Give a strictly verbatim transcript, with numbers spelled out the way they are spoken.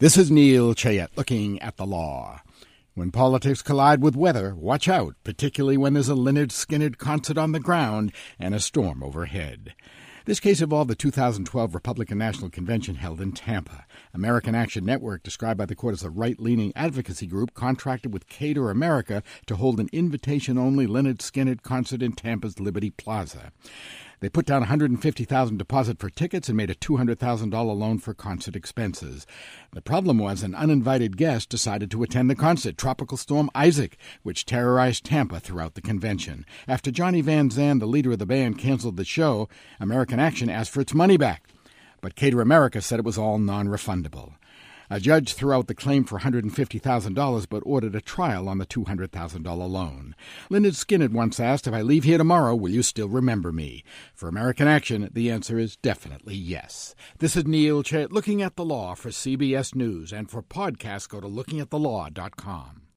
This is Neil Chayet looking at the law. When politics collide with weather, watch out, particularly when there's a Lynyrd Skynyrd concert on the ground and a storm overhead. This case involved the two thousand twelve Republican National Convention held in Tampa. American Action Network, described by the court as a right-leaning advocacy group, contracted with Cater America to hold an invitation-only Lynyrd Skynyrd concert in Tampa's Liberty Plaza. They put down one hundred fifty thousand dollars deposit for tickets and made a two hundred thousand dollars loan for concert expenses. The problem was an uninvited guest decided to attend the concert, Tropical Storm Isaac, which terrorized Tampa throughout the convention. After Johnny Van Zandt, the leader of the band, canceled the show, American Action asked for its money back. But Cater America said it was all non-refundable. A judge threw out the claim for one hundred fifty thousand dollars but ordered a trial on the two hundred thousand dollars loan. Lynyrd Skynyrd once asked, "If I leave here tomorrow, will you still remember me?" For American Action, the answer is definitely yes. This is Neil Chayet looking at the law for C B S News, and for podcasts, go to looking at the law dot com.